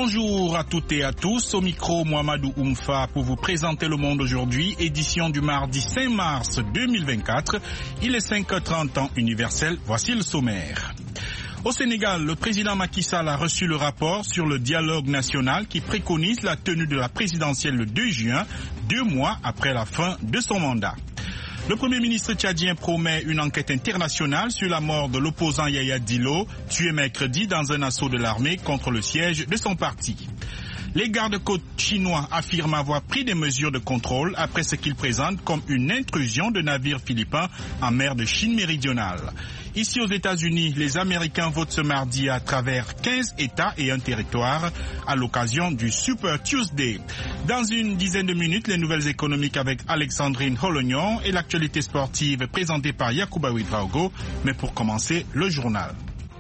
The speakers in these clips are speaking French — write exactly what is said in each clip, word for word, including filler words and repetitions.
Bonjour à toutes et à tous, au micro Mohamedou Oumfa pour vous présenter Le Monde aujourd'hui, édition du mardi cinq mars deux mille vingt-quatre. Il est cinq heures trente temps universel, voici le sommaire. Au Sénégal, le président Macky Sall a reçu le rapport sur le dialogue national qui préconise la tenue de la présidentielle le deux juin, deux mois après la fin de son mandat. Le Premier ministre tchadien promet une enquête internationale sur la mort de l'opposant Yaya Dillo, tué mercredi dans un assaut de l'armée contre le siège de son parti. Les gardes-côtes chinois affirment avoir pris des mesures de contrôle après ce qu'ils présentent comme une intrusion de navires philippins en mer de Chine méridionale. Ici aux États-Unis, les Américains votent ce mardi à travers quinze États et un territoire à l'occasion du Super Tuesday. Dans une dizaine de minutes, les nouvelles économiques avec Alexandrine Holognon et l'actualité sportive présentée par Yacouba Ouedraogo. Mais pour commencer, le journal.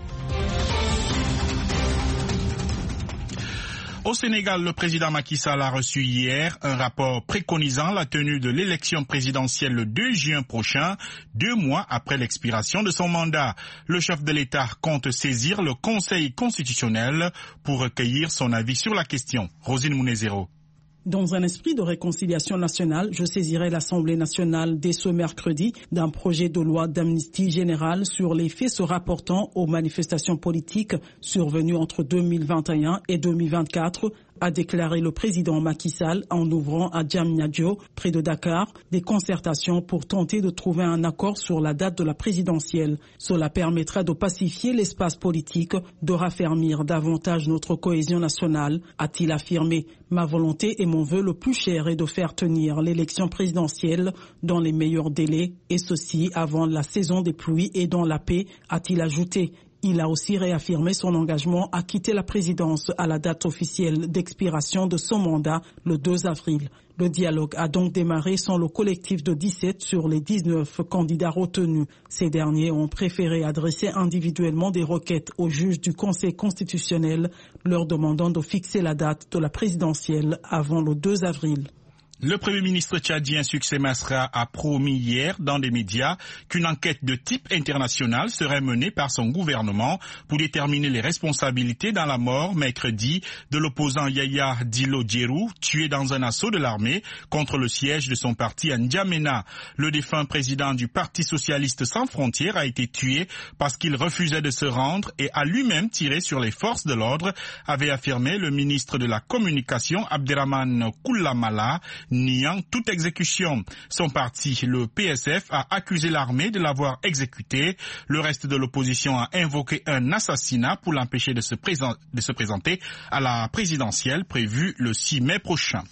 Au Sénégal, le président Macky Sall a reçu hier un rapport préconisant la tenue de l'élection présidentielle le deux juin prochain, deux mois après l'expiration de son mandat. Le chef de l'État compte saisir le Conseil constitutionnel pour recueillir son avis sur la question. Rosine Mounezero. Dans un esprit de réconciliation nationale, je saisirai l'Assemblée nationale dès ce mercredi d'un projet de loi d'amnistie générale sur les faits se rapportant aux manifestations politiques survenues entre deux mille vingt et un et deux mille vingt-quatre, a déclaré le président Macky Sall en ouvrant à Diamniadio, près de Dakar, des concertations pour tenter de trouver un accord sur la date de la présidentielle. Cela permettra de pacifier l'espace politique, de raffermir davantage notre cohésion nationale, a-t-il affirmé. Ma volonté et mon vœu le plus cher est de faire tenir l'élection présidentielle dans les meilleurs délais, et ceci avant la saison des pluies et dans la paix, a-t-il ajouté. Il a aussi réaffirmé son engagement à quitter la présidence à la date officielle d'expiration de son mandat, le deux avril. Le dialogue a donc démarré sans le collectif de dix-sept sur les dix-neuf candidats retenus. Ces derniers ont préféré adresser individuellement des requêtes aux juges du Conseil constitutionnel, leur demandant de fixer la date de la présidentielle avant le deux avril. Le Premier ministre tchadien Succès Masra a promis hier dans des médias qu'une enquête de type international serait menée par son gouvernement pour déterminer les responsabilités dans la mort mercredi de l'opposant Yaya Dillo Djerou, tué dans un assaut de l'armée contre le siège de son parti à N'Djamena. Le défunt président du Parti socialiste sans frontières a été tué parce qu'il refusait de se rendre et a lui-même tiré sur les forces de l'ordre, avait affirmé le ministre de la Communication Abderrahmane Koulamala, niant toute exécution. Son parti, le P S F, a accusé l'armée de l'avoir exécuté. Le reste de l'opposition a invoqué un assassinat pour l'empêcher de se, présent, de se présenter à la présidentielle prévue le six mai prochain.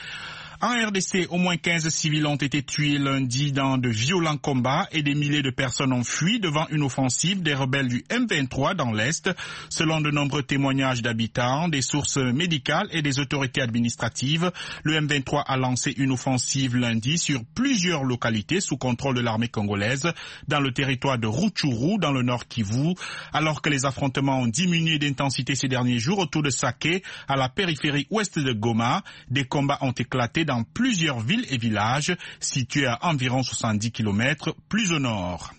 En R D C, au moins quinze civils ont été tués lundi dans de violents combats et des milliers de personnes ont fui devant une offensive des rebelles du M vingt-trois dans l'Est. Selon de nombreux témoignages d'habitants, des sources médicales et des autorités administratives, le M vingt-trois a lancé une offensive lundi sur plusieurs localités sous contrôle de l'armée congolaise dans le territoire de Rutshuru, dans le nord Kivu, alors que les affrontements ont diminué d'intensité ces derniers jours autour de Sake, à la périphérie ouest de Goma. Des combats ont éclaté dans plusieurs villes et villages situés à environ soixante-dix kilomètres plus au nord.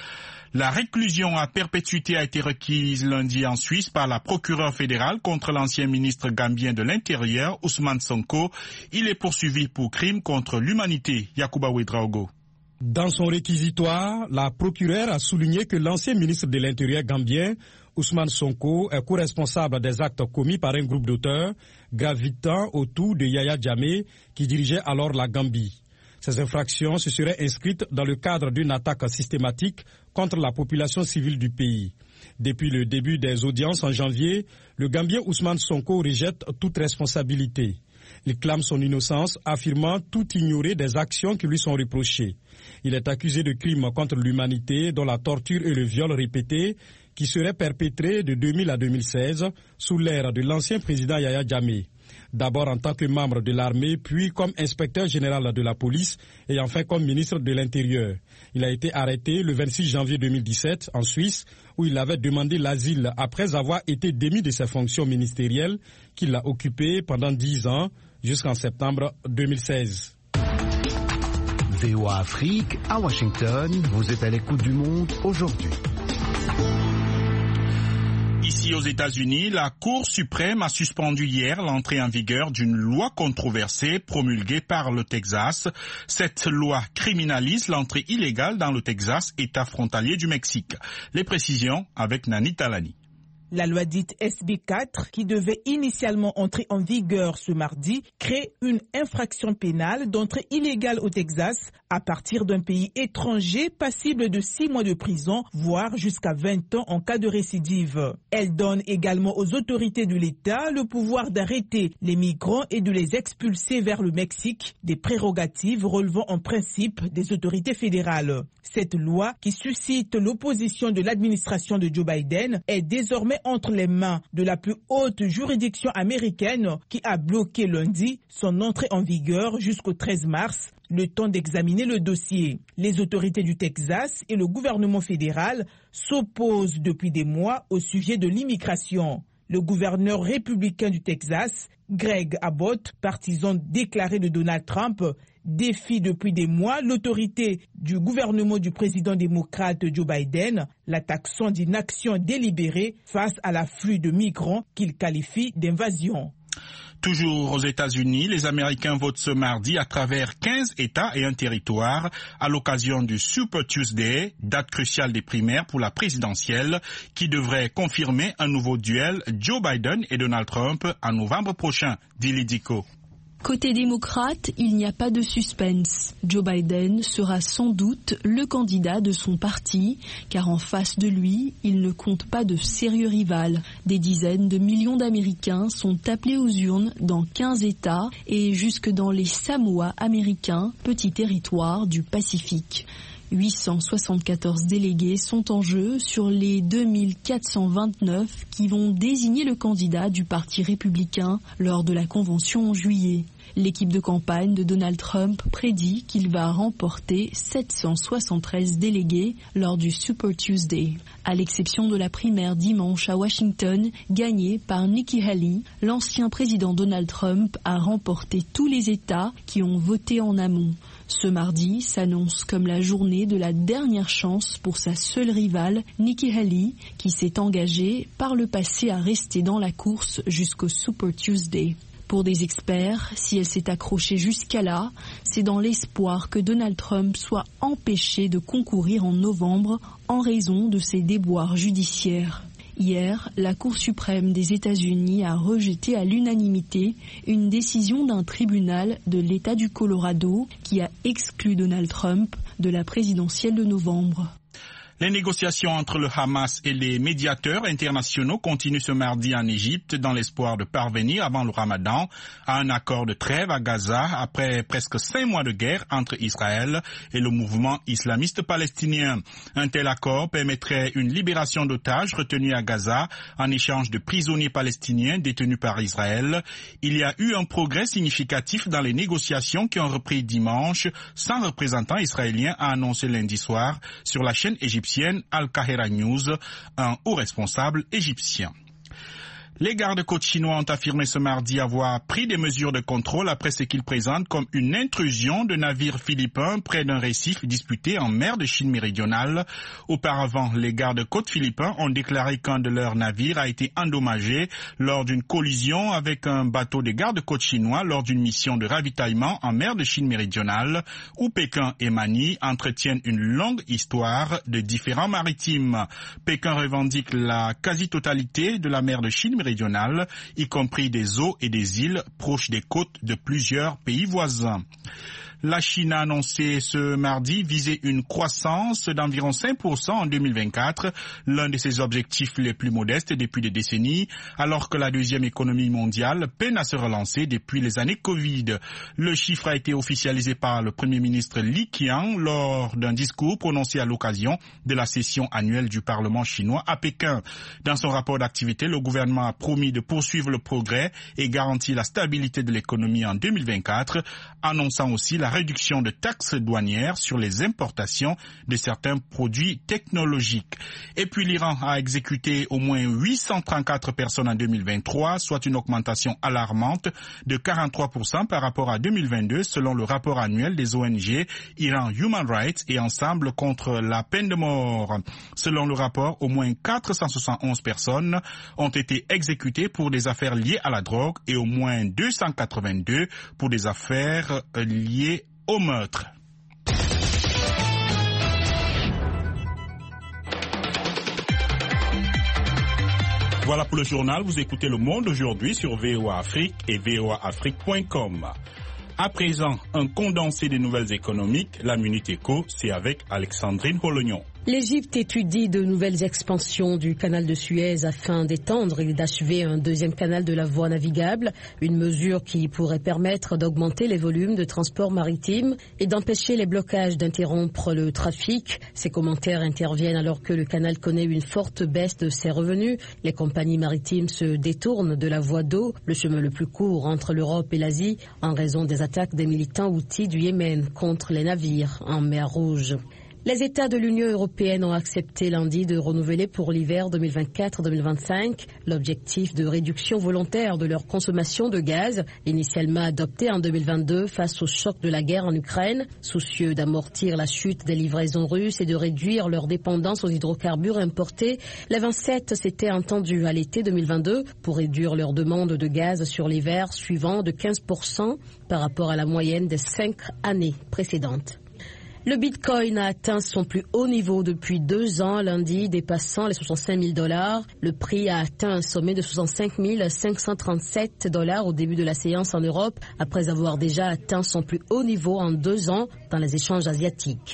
La réclusion à perpétuité a été requise lundi en Suisse par la procureure fédérale contre l'ancien ministre gambien de l'Intérieur, Ousmane Sonko. Il est poursuivi pour crime contre l'humanité. Yacouba Ouedraogo. Dans son réquisitoire, la procureure a souligné que l'ancien ministre de l'Intérieur gambien, Ousmane Sonko, est co-responsable des actes commis par un groupe d'auteurs gravitant autour de Yaya Jammeh qui dirigeait alors la Gambie. Ces infractions se seraient inscrites dans le cadre d'une attaque systématique contre la population civile du pays. Depuis le début des audiences en janvier, le Gambien Ousmane Sonko rejette toute responsabilité. Il clame son innocence, affirmant tout ignorer des actions qui lui sont reprochées. Il est accusé de crimes contre l'humanité, dont la torture et le viol répétés, qui seraient perpétrés de deux mille à deux mille seize sous l'ère de l'ancien président Yaya Jammeh. D'abord en tant que membre de l'armée, puis comme inspecteur général de la police et enfin comme ministre de l'Intérieur. Il a été arrêté le vingt-six janvier deux mille dix-sept en Suisse, où il avait demandé l'asile après avoir été démis de ses fonctions ministérielles qu'il a occupées pendant dix ans jusqu'en septembre deux mille seize. V O A Afrique, à Washington, vous êtes à l'écoute du monde aujourd'hui. Ici aux États-Unis, la Cour suprême a suspendu hier l'entrée en vigueur d'une loi controversée promulguée par le Texas. Cette loi criminalise l'entrée illégale dans le Texas, État frontalier du Mexique. Les précisions avec Nani Talani. La loi dite S B quatre, qui devait initialement entrer en vigueur ce mardi, crée une infraction pénale d'entrée illégale au Texas à partir d'un pays étranger passible de six mois de prison, voire jusqu'à vingt ans en cas de récidive. Elle donne également aux autorités de l'État le pouvoir d'arrêter les migrants et de les expulser vers le Mexique, des prérogatives relevant en principe des autorités fédérales. Cette loi, qui suscite l'opposition de l'administration de Joe Biden, est désormais entre les mains de la plus haute juridiction américaine qui a bloqué lundi son entrée en vigueur jusqu'au treize mars, le temps d'examiner le dossier. Les autorités du Texas et le gouvernement fédéral s'opposent depuis des mois au sujet de l'immigration. Le gouverneur républicain du Texas, Greg Abbott, partisan déclaré de Donald Trump, défie depuis des mois l'autorité du gouvernement du président démocrate Joe Biden, la taxant d'inaction délibérée face à l'afflux de migrants qu'il qualifie d'invasion. Toujours aux États-Unis, les Américains votent ce mardi à travers quinze États et un territoire à l'occasion du Super Tuesday, date cruciale des primaires pour la présidentielle, qui devrait confirmer un nouveau duel Joe Biden et Donald Trump en novembre prochain. Dili Diko. Côté démocrate, il n'y a pas de suspense. Joe Biden sera sans doute le candidat de son parti, car en face de lui, il ne compte pas de sérieux rival. Des dizaines de millions d'Américains sont appelés aux urnes dans quinze États et jusque dans les Samoa américains, petits territoires du Pacifique. huit cent soixante-quatorze délégués sont en jeu sur les deux mille quatre cent vingt-neuf qui vont désigner le candidat du Parti républicain lors de la convention en juillet. L'équipe de campagne de Donald Trump prédit qu'il va remporter sept cent soixante-treize délégués lors du Super Tuesday. À l'exception de la primaire dimanche à Washington, gagnée par Nikki Haley, l'ancien président Donald Trump a remporté tous les États qui ont voté en amont. Ce mardi s'annonce comme la journée de la dernière chance pour sa seule rivale, Nikki Haley, qui s'est engagée par le passé à rester dans la course jusqu'au Super Tuesday. Pour des experts, si elle s'est accrochée jusqu'à là, c'est dans l'espoir que Donald Trump soit empêché de concourir en novembre en raison de ses déboires judiciaires. Hier, la Cour suprême des États-Unis a rejeté à l'unanimité une décision d'un tribunal de l'État du Colorado qui a exclu Donald Trump de la présidentielle de novembre. Les négociations entre le Hamas et les médiateurs internationaux continuent ce mardi en Égypte dans l'espoir de parvenir avant le Ramadan à un accord de trêve à Gaza après presque cinq mois de guerre entre Israël et le mouvement islamiste palestinien. Un tel accord permettrait une libération d'otages retenus à Gaza en échange de prisonniers palestiniens détenus par Israël. Il y a eu un progrès significatif dans les négociations qui ont repris dimanche sans représentant israélien, a annoncé lundi soir sur la chaîne égyptienne Al-Kahira News, un haut responsable égyptien. Les gardes-côtes chinois ont affirmé ce mardi avoir pris des mesures de contrôle après ce qu'ils présentent comme une intrusion de navires philippins près d'un récif disputé en mer de Chine méridionale. Auparavant, les gardes-côtes philippins ont déclaré qu'un de leurs navires a été endommagé lors d'une collision avec un bateau des gardes-côtes chinois lors d'une mission de ravitaillement en mer de Chine méridionale, où Pékin et Manille entretiennent une longue histoire de différends maritimes. Pékin revendique la quasi-totalité de la mer de Chine méridionale, y compris des eaux et des îles proches des côtes de plusieurs pays voisins. La Chine a annoncé ce mardi viser une croissance d'environ cinq pour cent en deux mille vingt-quatre, l'un de ses objectifs les plus modestes depuis des décennies, alors que la deuxième économie mondiale peine à se relancer depuis les années Covid. Le chiffre a été officialisé par le Premier ministre Li Qiang lors d'un discours prononcé à l'occasion de la session annuelle du Parlement chinois à Pékin. Dans son rapport d'activité, le gouvernement a promis de poursuivre le progrès et garantir la stabilité de l'économie en deux mille vingt-quatre, annonçant aussi la la réduction de taxes douanières sur les importations de certains produits technologiques. Et puis l'Iran a exécuté au moins huit cent trente-quatre personnes en deux mille vingt-trois, soit une augmentation alarmante de quarante-trois pour cent par rapport à deux mille vingt-deux, selon le rapport annuel des O N G Iran Human Rights et Ensemble contre la peine de mort. Selon le rapport, au moins quatre cent soixante et onze personnes ont été exécutées pour des affaires liées à la drogue et au moins deux cent quatre-vingt-deux pour des affaires liées au meurtre. Voilà pour le journal. Vous écoutez Le Monde aujourd'hui sur V O A Afrique et V O A Afrique point com. À présent, un condensé des nouvelles économiques. La Minute Éco, c'est avec Alexandrine Polognon. L'Égypte étudie de nouvelles expansions du canal de Suez afin d'étendre et d'achever un deuxième canal de la voie navigable, une mesure qui pourrait permettre d'augmenter les volumes de transport maritime et d'empêcher les blocages d'interrompre le trafic. Ces commentaires interviennent alors que le canal connaît une forte baisse de ses revenus. Les compagnies maritimes se détournent de la voie d'eau, le chemin le plus court entre l'Europe et l'Asie, en raison des attaques des militants houthis du Yémen contre les navires en mer Rouge. Les États de l'Union européenne ont accepté lundi de renouveler pour l'hiver deux mille vingt-quatre deux mille vingt-cinq l'objectif de réduction volontaire de leur consommation de gaz, initialement adopté en deux mille vingt-deux face au choc de la guerre en Ukraine. Soucieux d'amortir la chute des livraisons russes et de réduire leur dépendance aux hydrocarbures importés, les vingt-sept s'étaient entendus à l'été deux mille vingt-deux pour réduire leur demande de gaz sur l'hiver suivant de quinze pour cent par rapport à la moyenne des cinq années précédentes. Le Bitcoin a atteint son plus haut niveau depuis deux ans lundi, dépassant les soixante-cinq mille dollars. Le prix a atteint un sommet de soixante-cinq mille cinq cent trente-sept dollars au début de la séance en Europe, après avoir déjà atteint son plus haut niveau en deux ans dans les échanges asiatiques.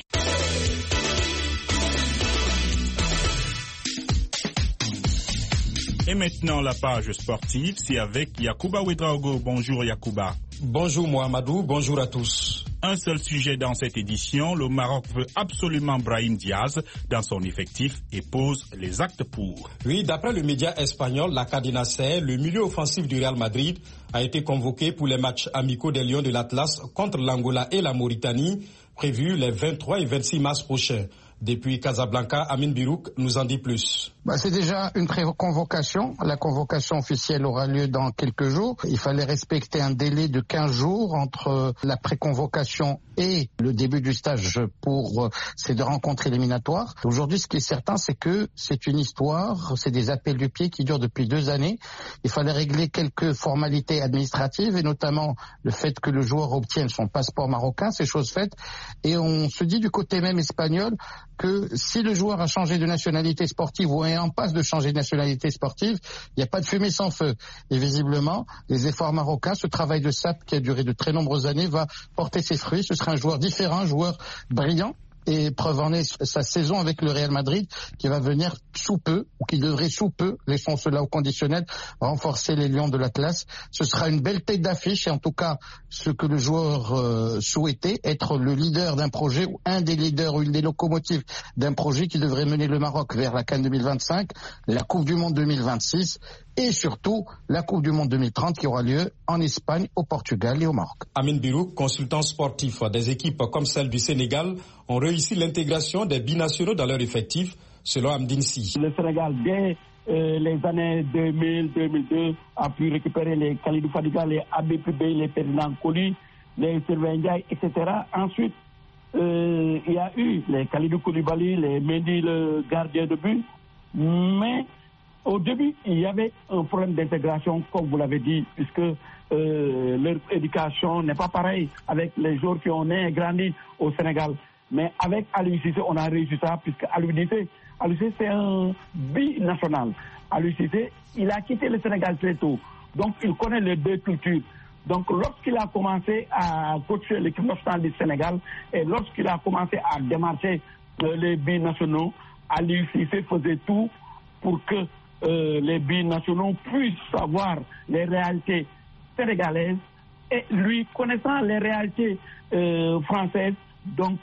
Et maintenant, la page sportive, c'est avec Yacouba Ouedraogo. Bonjour Yacouba. Bonjour Mohamedou, bonjour à tous. Un seul sujet dans cette édition, le Maroc veut absolument Brahim Diaz dans son effectif et pose les actes pour. Oui, d'après le média espagnol, la Cadena Ser, le milieu offensif du Real Madrid a été convoqué pour les matchs amicaux des Lions de l'Atlas contre l'Angola et la Mauritanie, prévus les vingt-trois et vingt-six mars prochains. Depuis Casablanca, Amin Birouk nous en dit plus. Bah, c'est déjà une pré-convocation. La convocation officielle aura lieu dans quelques jours. Il fallait respecter un délai de quinze jours entre la pré-convocation et le début du stage pour ces deux rencontres éliminatoires. Aujourd'hui, ce qui est certain, c'est que c'est une histoire, c'est des appels du pied qui durent depuis deux années. Il fallait régler quelques formalités administratives et notamment le fait que le joueur obtienne son passeport marocain, c'est chose faite. Et on se dit du côté même espagnol que si le joueur a changé de nationalité sportive ou est en passe de changer de nationalité sportive, il n'y a pas de fumée sans feu. Et visiblement, les efforts marocains, ce travail de sape qui a duré de très nombreuses années va porter ses fruits. Ce sera un joueur différent, un joueur brillant. Et preuve en est sa saison avec le Real Madrid qui va venir sous peu, ou qui devrait sous peu, laissons cela au conditionnel, renforcer les Lions de l'Atlas. Ce sera une belle tête d'affiche et en tout cas ce que le joueur euh, souhaitait, être le leader d'un projet ou un des leaders ou une des locomotives d'un projet qui devrait mener le Maroc vers la CAN deux mille vingt-cinq, la Coupe du Monde deux mille vingt-six et surtout la Coupe du Monde deux mille trente qui aura lieu en Espagne, au Portugal et au Maroc. Amin Birouk, consultant sportif des équipes comme celle du Sénégal, ont réussi l'intégration des binationaux dans leur effectif, selon Amdine Si. Le Sénégal, dès euh, les années deux mille deux mille deux, a pu récupérer les Khalidou Fadiga, les Abé Pubé, les Ferdinand Coly, les Sylvain Ndiaye, et cetera. Ensuite, euh, il y a eu les Khalidou Koulibaly, les Mendy, le gardien de but, mais au début, il y avait un problème d'intégration, comme vous l'avez dit, puisque euh, leur éducation n'est pas pareille avec les joueurs qui ont né et grandi au Sénégal. Mais avec Aliou Cissé, on a réussi ça, puisque Aliou Cissé, Aliou Cissé c'est un binational. Aliou Cissé, il a quitté le Sénégal très tôt, donc il connaît les deux cultures. Donc lorsqu'il a commencé à coacher l'équipe nationale du Sénégal et lorsqu'il a commencé à démarcher euh, les binationaux, Aliou Cissé faisait tout pour que Euh, les binationaux puissent savoir les réalités sénégalaises et lui, connaissant les réalités euh, françaises, donc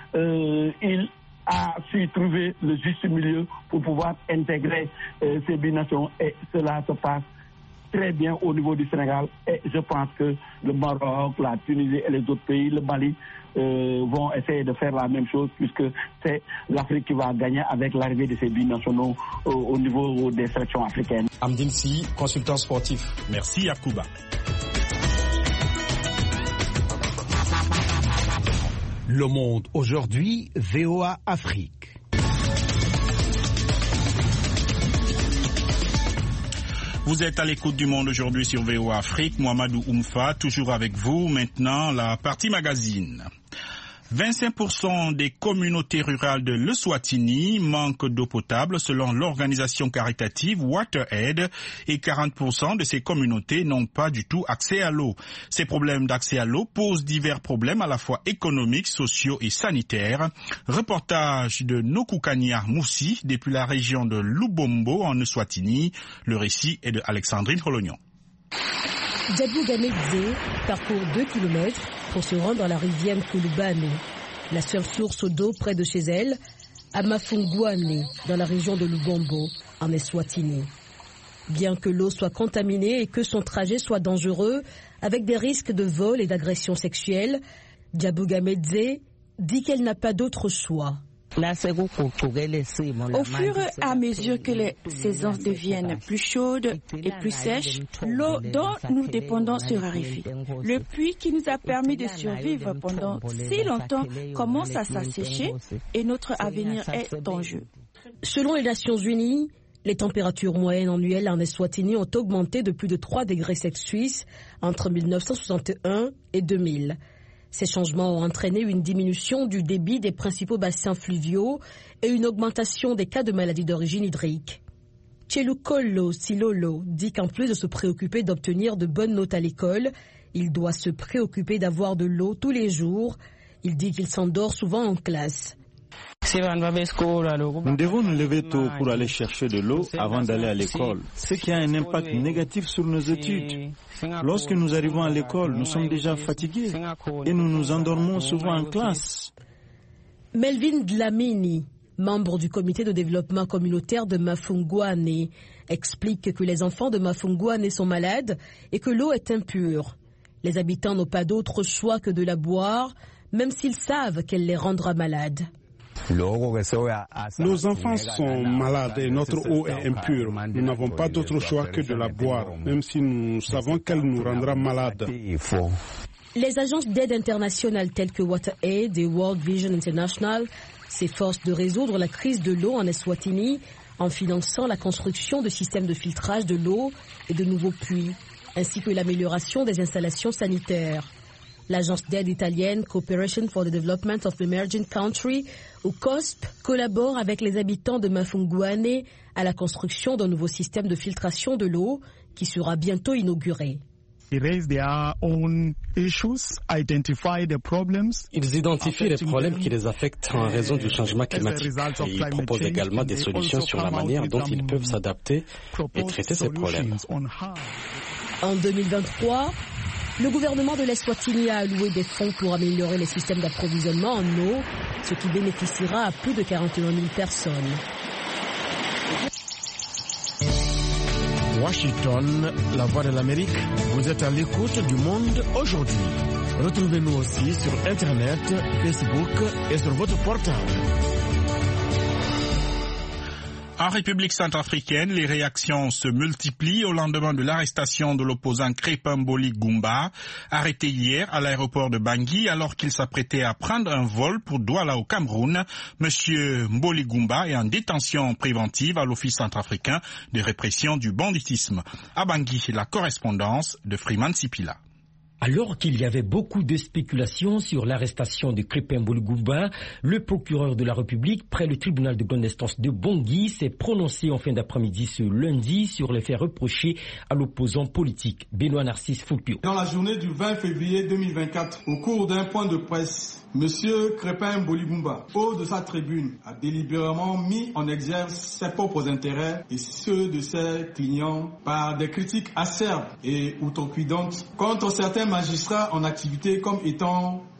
euh, il a su trouver le juste milieu pour pouvoir intégrer euh, ces binationaux et cela se passe très bien au niveau du Sénégal et je pense que le Maroc, la Tunisie et les autres pays, le Mali, euh, vont essayer de faire la même chose puisque c'est l'Afrique qui va gagner avec l'arrivée de ces binationaux euh, au niveau des sélections africaines. Amdine Si, consultant sportif. Merci Yacouba. Le Monde aujourd'hui, V O A Afrique. Vous êtes à l'écoute du Monde aujourd'hui sur V O A Afrique. Mohamedou Oumfa, toujours avec vous. Maintenant, la partie magazine. vingt-cinq pour cent des communautés rurales de l'Eswatini manquent d'eau potable selon l'organisation caritative WaterAid et quarante pour cent de ces communautés n'ont pas du tout accès à l'eau. Ces problèmes d'accès à l'eau posent divers problèmes à la fois économiques, sociaux et sanitaires. Reportage de Nokukania Moussi depuis la région de Lubombo en Eswatini. Le récit est de Alexandrine Holognon. Djabou Gamedze parcourt deux kilomètres pour se rendre à la rivière Kulubane, la seule source d'eau près de chez elle, à Mafungwane, dans la région de Lubombo, en Eswatini. Bien que l'eau soit contaminée et que son trajet soit dangereux, avec des risques de vol et d'agression sexuelle, Djabou Gamedze dit qu'elle n'a pas d'autre choix. Au fur et à mesure que les saisons deviennent plus chaudes et plus sèches, l'eau dont nous dépendons se raréfie. Le puits qui nous a permis de survivre pendant si longtemps commence à s'assécher et notre avenir est en jeu. Selon les Nations Unies, les températures moyennes annuelles en Eswatini ont augmenté de plus de trois degrés Celsius entre mille neuf cent soixante et un et deux mille. Ces changements ont entraîné une diminution du débit des principaux bassins fluviaux et une augmentation des cas de maladies d'origine hydrique. Chelukolo Silolo dit qu'en plus de se préoccuper d'obtenir de bonnes notes à l'école, il doit se préoccuper d'avoir de l'eau tous les jours. Il dit qu'il s'endort souvent en classe. Nous devons nous lever tôt pour aller chercher de l'eau avant d'aller à l'école, ce qui a un impact négatif sur nos études. Lorsque nous arrivons à l'école, nous sommes déjà fatigués et nous nous endormons souvent en classe. Melvin Dlamini, membre du comité de développement communautaire de Mafungwane, explique que les enfants de Mafungwane sont malades et que l'eau est impure. Les habitants n'ont pas d'autre choix que de la boire, même s'ils savent qu'elle les rendra malades. Nos enfants sont malades et notre eau est impure. Nous n'avons pas d'autre choix que de la boire, même si nous savons qu'elle nous rendra malades. Les agences d'aide internationales telles que WaterAid et World Vision International s'efforcent de résoudre la crise de l'eau en Eswatini en finançant la construction de systèmes de filtrage de l'eau et de nouveaux puits, ainsi que l'amélioration des installations sanitaires. L'agence d'aide italienne Cooperation for the Development of Emerging Countries, ou C O S P, collabore avec les habitants de Mafungwane à la construction d'un nouveau système de filtration de l'eau qui sera bientôt inauguré. Ils identifient les problèmes qui les affectent en raison du changement climatique et ils proposent également des solutions sur la manière dont ils peuvent s'adapter et traiter ces problèmes. En deux mille vingt-trois, le gouvernement de l'Eswatini a alloué des fonds pour améliorer les systèmes d'approvisionnement en eau, ce qui bénéficiera à plus de quarante et un mille personnes. Washington, la voix de l'Amérique, vous êtes à l'écoute du Monde aujourd'hui. Retrouvez-nous aussi sur Internet, Facebook et sur votre portable. En République centrafricaine, les réactions se multiplient au lendemain de l'arrestation de l'opposant Crépin Mboli Goumba, arrêté hier à l'aéroport de Bangui alors qu'il s'apprêtait à prendre un vol pour Douala au Cameroun. Monsieur Mboli Goumba est en détention préventive à l'Office centrafricain de répression du banditisme. À Bangui, la correspondance de Freeman Sipila. Alors qu'il y avait beaucoup de spéculations sur l'arrestation de Crépin Mboli Goumba, le procureur de la République, près le tribunal de grande instance de Bangui, s'est prononcé en fin d'après-midi ce lundi sur les faits reprochés à l'opposant politique Benoît Narcisse Foupio. Dans la journée du vingt février deux mille vingt-quatre, au cours d'un point de presse, Monsieur Crépin Mboli Goumba, haut de sa tribune, a délibérément mis en exergue ses propres intérêts et ceux de ses clients par des critiques acerbes et outrecuidantes contre certains magistrats en activité comme étant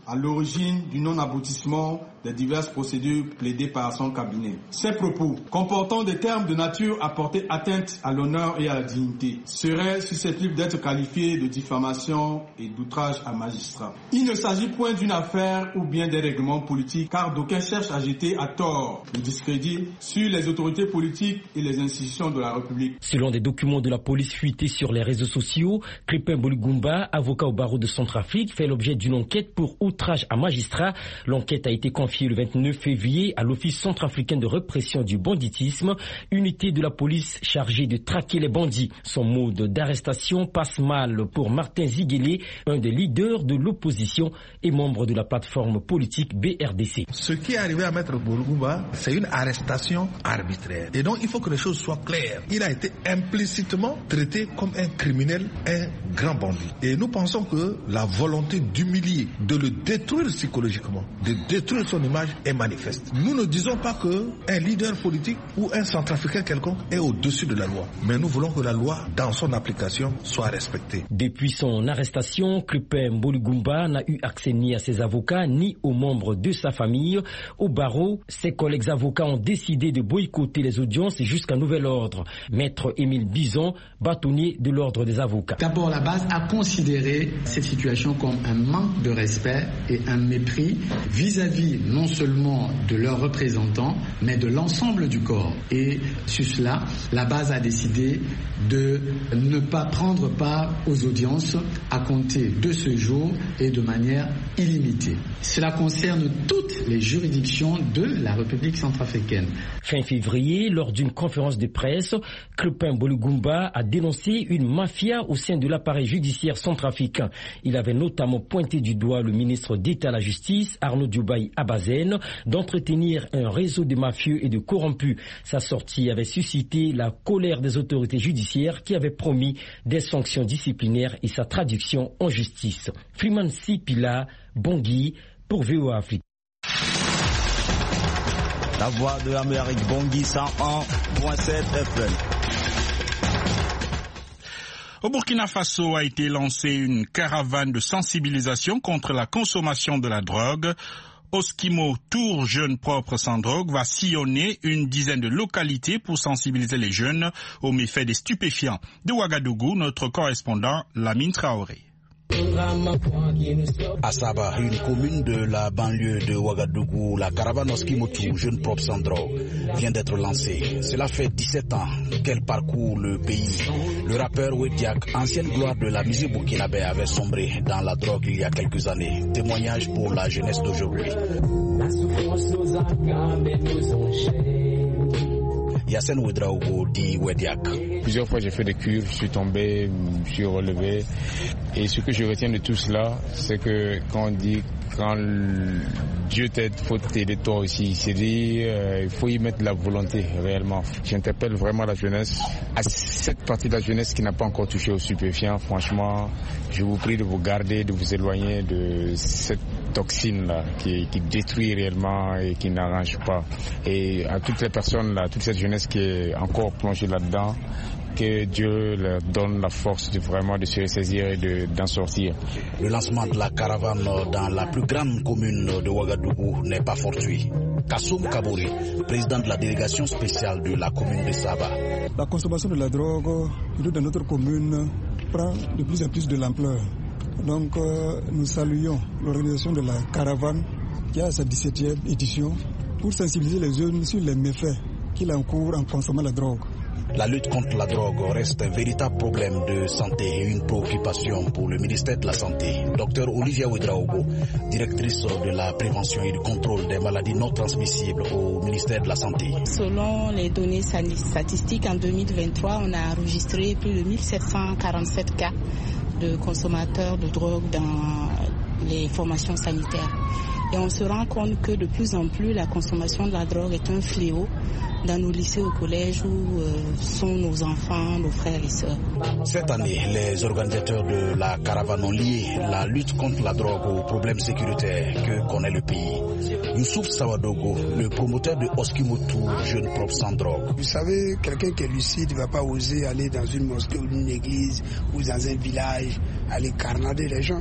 à l'origine du non-aboutissement des diverses procédures plaidées par son cabinet. Ces propos, comportant des termes de nature à porter atteinte à l'honneur et à la dignité, seraient susceptibles d'être qualifiés de diffamation et d'outrage à magistrat. Il ne s'agit point d'une affaire ou bien des règlements politiques, car d'aucuns cherchent à jeter à tort le discrédit sur les autorités politiques et les institutions de la République. Selon des documents de la police fuités sur les réseaux sociaux, Crépin Boligumba, avocat au barreau de Centrafrique, fait l'objet d'une enquête pour outrage à magistrat. L'enquête a été confiée le vingt-neuf février à l'Office centrafricain de répression du banditisme, unité de la police chargée de traquer les bandits. Son mode d'arrestation passe mal pour Martin Ziguélé, un des leaders de l'opposition et membre de la plateforme politique B R D C. Ce qui est arrivé à Maître Boligumba, c'est une arrestation arbitraire. Et donc il faut que les choses soient claires. Il a été implicitement traité comme un criminel, un grand bandit. Et nous pensons que la volonté d'humilier, de le détruire psychologiquement, de détruire son image est manifeste. Nous ne disons pas qu'un leader politique ou un centrafricain quelconque est au-dessus de la loi. Mais nous voulons que la loi, dans son application, soit respectée. Depuis son arrestation, Crépin Boligumba n'a eu accès ni à ses avocats, ni aux membres de sa famille. Au barreau, ses collègues avocats ont décidé de boycotter les audiences jusqu'à nouvel ordre. Maître Émile Bison, bâtonnier de l'ordre des avocats. D'abord, la base a considéré cette situation comme un manque de respect et un mépris vis-à-vis non seulement de leurs représentants, mais de l'ensemble du corps. Et sur cela, la base a décidé de ne pas prendre part aux audiences à compter de ce jour et de manière illimitée. Cela concerne toutes les juridictions de la République centrafricaine. Fin février, lors d'une conférence de presse, Crépin Boligumba a dénoncé une mafia au sein de l'appareil judiciaire centrafricain. Il avait notamment pointé du doigt le ministre d'État à la Justice, Arnaud Diobaye Abazen, d'entretenir un réseau de mafieux et de corrompus. Sa sortie avait suscité la colère des autorités judiciaires qui avaient promis des sanctions disciplinaires et sa traduction en justice. Freeman Sipila, Bangui, pour V O A Afrique. La voix de l'Amérique, Bangui cent un virgule sept F M. Au Burkina Faso a été lancée une caravane de sensibilisation contre la consommation de la drogue. Oskimo Tour Jeunes Propres Sans Drogue va sillonner une dizaine de localités pour sensibiliser les jeunes aux méfaits des stupéfiants. De Ouagadougou, notre correspondant Lamine Traoré. À Saba, une commune de la banlieue de Ouagadougou, la caravane Oskimotou, Jeunes Propres Sans Drogue, vient d'être lancée. Cela fait dix-sept ans qu'elle parcourt le pays. Le rappeur Wediak, ancienne gloire de la musique burkinabé, avait sombré dans la drogue il y a quelques années. Témoignage pour la jeunesse d'aujourd'hui. Yassine Ouedraogo dit Wediak. Plusieurs fois j'ai fait des cures, je suis tombé, je suis relevé. Et ce que je retiens de tout cela, c'est que quand on dit quand Dieu t'aide, il faut t'aider toi aussi. C'est dit, euh, il faut y mettre la volonté réellement. J'interpelle vraiment la jeunesse. À cette partie de la jeunesse qui n'a pas encore touché aux stupéfiants, franchement, je vous prie de vous garder, de vous éloigner de cette toxine-là qui, qui détruit réellement et qui n'arrange pas. Et à toutes les personnes là, toute cette jeunesse qui est encore plongée là-dedans, que Dieu leur donne la force de vraiment de se ressaisir et de, d'en sortir. Le lancement de la caravane dans la plus grande commune de Ouagadougou n'est pas fortuit. Kassoum Kabouri, président de la délégation spéciale de la commune de Saba. La consommation de la drogue dans notre commune prend de plus en plus de l'ampleur. Donc euh, nous saluons l'organisation de la caravane qui a sa dix-septième édition pour sensibiliser les jeunes sur les méfaits qu'ils encourent en consommant la drogue. La lutte contre la drogue reste un véritable problème de santé et une préoccupation pour le ministère de la Santé. Docteur Olivia Ouedraogo, directrice de la prévention et du contrôle des maladies non transmissibles au ministère de la Santé. Selon les données statistiques, en deux mille vingt-trois, on a enregistré plus de mille sept cent quarante-sept cas de consommateurs de drogue dans les formations sanitaires. Et on se rend compte que de plus en plus, la consommation de la drogue est un fléau dans nos lycées, au collège où euh, sont nos enfants, nos frères et sœurs. Cette année, les organisateurs de la caravane ont lié la lutte contre la drogue aux problèmes sécuritaires que connaît le pays. Youssouf Sawadogo, le promoteur de Oskimotou, Jeunes Propres Sans Drogue. Vous savez, quelqu'un qui est lucide ne va pas oser aller dans une mosquée ou une église ou dans un village, aller carnader les gens.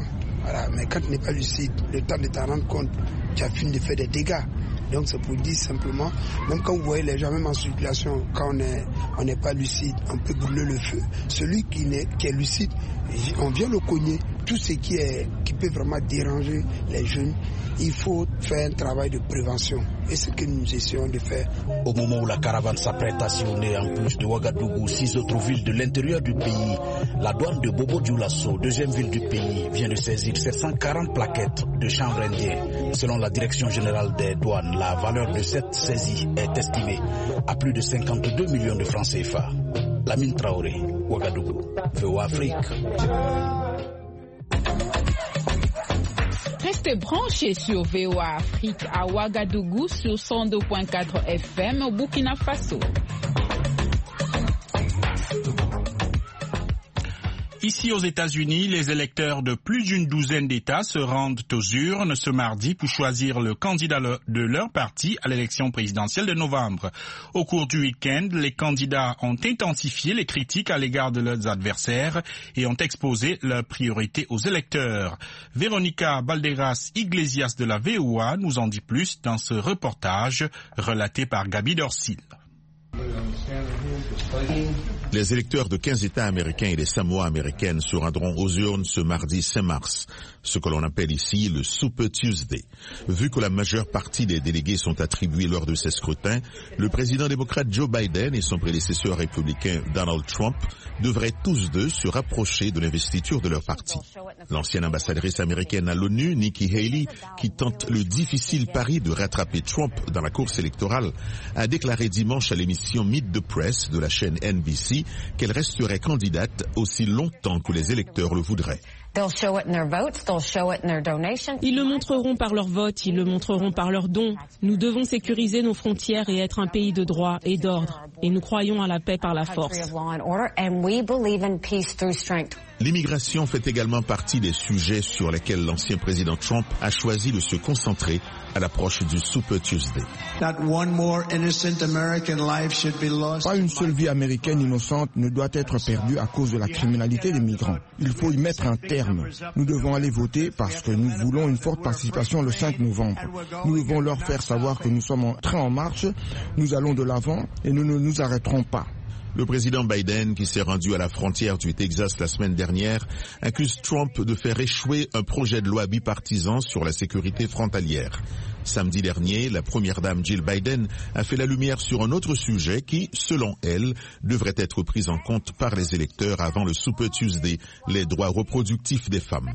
Voilà. Mais quand tu n'es pas lucide, le temps de t'en rendre compte, tu as fini de faire des dégâts. Donc c'est pour dire simplement, même quand vous voyez les gens, même en circulation, quand on n'est on n'est pas lucide, on peut brûler le feu. Celui qui, n'est, qui est lucide, on vient le cogner. Tout ce qui, est, qui peut vraiment déranger les jeunes, il faut faire un travail de prévention. Et c'est ce que nous essayons de faire. Au moment où la caravane s'apprête à sillonner en plus de Ouagadougou, six autres villes de l'intérieur du pays, la douane de Bobo-Dioulasso, deuxième ville du pays, vient de saisir sept cent quarante plaquettes de chanvre indien. Selon la direction générale des douanes, la valeur de cette saisie est estimée à plus de cinquante-deux millions de francs C F A. Lamine Traoré, Ouagadougou, V O A Afrique. Restez branchés sur V O A Afrique à Ouagadougou sur cent deux virgule quatre F M au Burkina Faso. Ici aux États-Unis, les électeurs de plus d'une douzaine d'États se rendent aux urnes ce mardi pour choisir le candidat de leur parti à l'élection présidentielle de novembre. Au cours du week-end, les candidats ont intensifié les critiques à l'égard de leurs adversaires et ont exposé leurs priorités aux électeurs. Véronica Balderas Iglesias de la V O A nous en dit plus dans ce reportage relaté par Gabi Dorsil. Les électeurs de quinze États américains et des Samoa américaines se rendront aux urnes ce mardi cinq mars, ce que l'on appelle ici le Super Tuesday. Vu que la majeure partie des délégués sont attribués lors de ces scrutins, le président démocrate Joe Biden et son prédécesseur républicain Donald Trump devraient tous deux se rapprocher de l'investiture de leur parti. L'ancienne ambassadrice américaine à l'ONU, Nikki Haley, qui tente le difficile pari de rattraper Trump dans la course électorale, a déclaré dimanche à l'émission Meet the Press de la chaîne N B C qu'elle resterait candidate aussi longtemps que les électeurs le voudraient. Ils le montreront par leur vote, ils le montreront par leurs dons. Nous devons sécuriser nos frontières et être un pays de droit et d'ordre. Et nous croyons à la paix par la force. L'immigration fait également partie des sujets sur lesquels l'ancien président Trump a choisi de se concentrer à l'approche du Super Tuesday. Pas une seule vie américaine innocente ne doit être perdue à cause de la criminalité des migrants. Il faut y mettre un terme. Nous devons aller voter parce que nous voulons une forte participation le cinq novembre. Nous devons leur faire savoir que nous sommes entrés en marche, nous allons de l'avant et nous ne nous arrêterons pas. Le président Biden, qui s'est rendu à la frontière du Texas la semaine dernière, accuse Trump de faire échouer un projet de loi bipartisan sur la sécurité frontalière. Samedi dernier, la première dame Jill Biden a fait la lumière sur un autre sujet qui, selon elle, devrait être pris en compte par les électeurs avant le Super Tuesday, les droits reproductifs des femmes.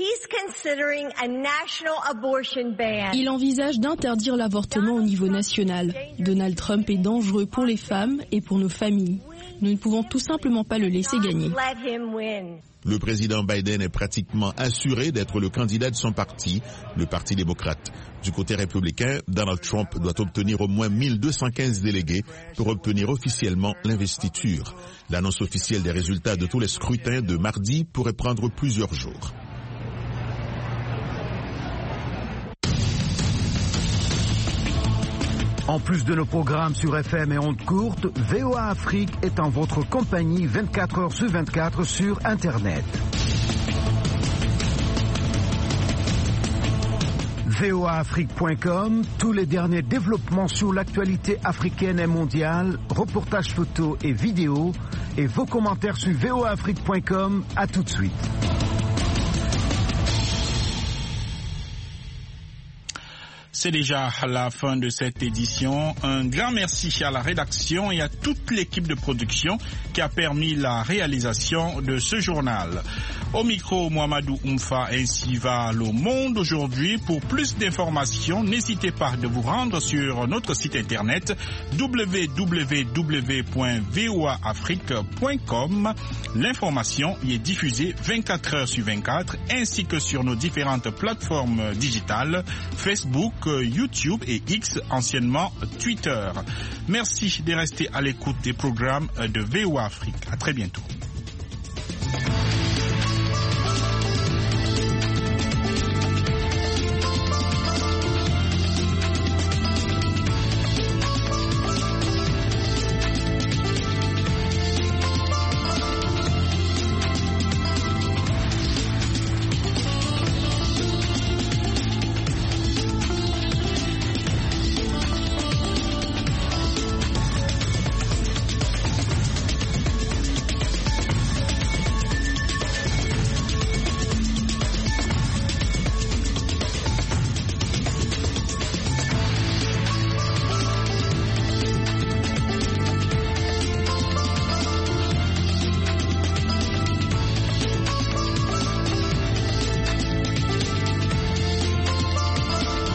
Il envisage d'interdire l'avortement au niveau national. Donald Trump est dangereux pour les femmes et pour nos familles. Nous ne pouvons tout simplement pas le laisser gagner. Le président Biden est pratiquement assuré d'être le candidat de son parti, le Parti démocrate. Du côté républicain, Donald Trump doit obtenir au moins mille deux cent quinze délégués pour obtenir officiellement l'investiture. L'annonce officielle des résultats de tous les scrutins de mardi pourrait prendre plusieurs jours. En plus de nos programmes sur F M et ondes courtes, V O A Afrique est en votre compagnie vingt-quatre heures sur vingt-quatre sur Internet. V O A Afrique point com, tous les derniers développements sur l'actualité africaine et mondiale, reportages photos et vidéos, et vos commentaires sur V O A Afrique point com. À tout de suite. C'est déjà la fin de cette édition. Un grand merci à la rédaction et à toute l'équipe de production qui a permis la réalisation de ce journal. Au micro, Mohamedou Oumfa, ainsi va le monde aujourd'hui. Pour plus d'informations, n'hésitez pas de vous rendre sur notre site internet w w w point v o a afrique point com. L'information y est diffusée vingt-quatre heures sur vingt-quatre ainsi que sur nos différentes plateformes digitales, Facebook, YouTube et X, anciennement Twitter. Merci de rester à l'écoute des programmes de V O A Afrique. À très bientôt.